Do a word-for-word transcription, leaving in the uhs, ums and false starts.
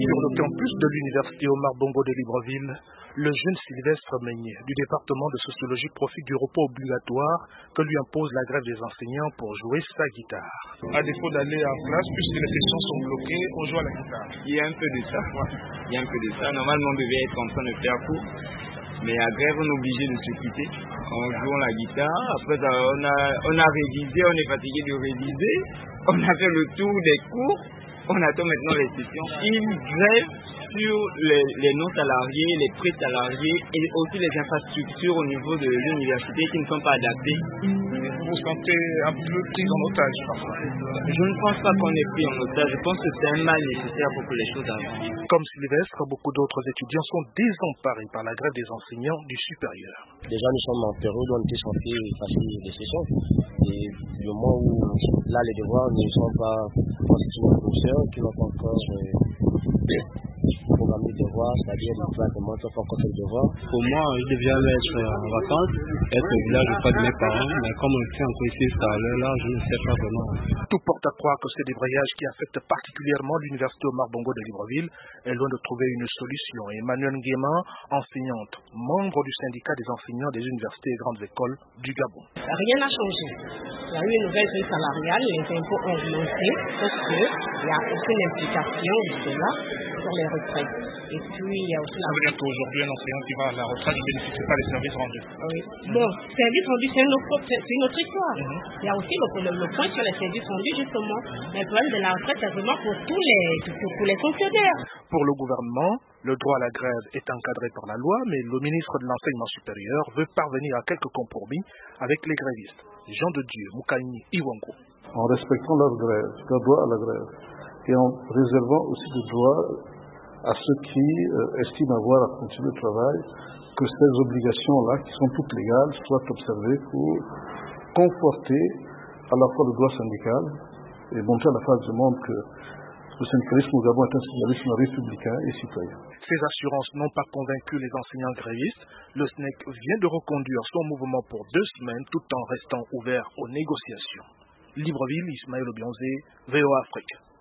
Sur le campus de l'université Omar Bongo de Libreville, le jeune Sylvestre Meignet du département de sociologie profite du repos obligatoire que lui impose la grève des enseignants pour jouer sa guitare. À défaut d'aller en classe, puisque les sessions sont bloquées, on joue à la guitare. Il y a un peu de ça, il y a un peu de ça. Normalement, on devait être en train de faire cours, mais à grève, on est obligé de se quitter. On joue la guitare, après on a, on a révisé, on est fatigué de réviser, on a fait le tour des cours, on attend maintenant les sessions. Ils grèvent sur les, les non-salariés, les pré-salariés et aussi les infrastructures au niveau de l'université qui ne sont pas adaptées. Vous vous sentez un peu pris en otage parfois? Je ne pense pas qu'on est pris en otage, je pense que c'est un mal nécessaire pour que les choses avancent. Comme Sylvestre, beaucoup d'autres étudiants sont désemparés par la grève des enseignants du supérieur. Déjà, nous sommes en période où on était censé passer des sessions. Et le moment où là, les devoirs ne sont pas constitués aux professeurs qui n'ont pas encore programmé les devoirs, c'est-à-dire les classes de montre pas encore fait les devoirs. Pour moi, je devais être en vacances, être au village auprès de mes parents, mais comme on était encore ici à l'heure là, je ne sais pas vraiment. Tout porte à croire que ces débrayages qui affectent particulièrement l'université Omar Bongo de Libreville est loin de trouver une solution. Emmanuel Nguema, enseignante, membre du syndicat des enseignants des universités et grandes écoles du Gabon. Rien n'a changé. Il y a eu une nouvelle grille salariale, les impôts ont augmenté, sauf qu'il n'y a aucune implication de cela sur les retraites. Et puis il y a aussi la... Ça veut dire qu'aujourd'hui, un enseignant qui va à la retraite ne bénéficie pas des services rendus. Oui. Bon, services rendus, c'est une autre, c'est une autre histoire. Mm-hmm. Il y a aussi le, le, le point sur les services rendus, justement. Mais le problème de la retraite, c'est vraiment pour tous les, pour, pour les fonctionnaires. Pour le gouvernement, le droit à la grève est encadré par la loi, mais le ministre de l'Enseignement supérieur veut parvenir à quelques compromis avec les grévistes. Jean de Dieu, Moukaini, Iwango. En respectant leur grève, leur droit à la grève, et en réservant aussi des droits à ceux qui euh, estiment avoir à continuer le travail, que ces obligations-là, qui sont toutes légales, soient observées pour conforter à la fois le droit syndical et montrer à la face du monde que le syndicalisme au Gabon est un syndicalisme républicain et citoyen. Ces assurances n'ont pas convaincu les enseignants grévistes. Le S N E C vient de reconduire son mouvement pour deux semaines tout en restant ouvert aux négociations. Libreville, Ismaël Obionzé, V O A Afrique.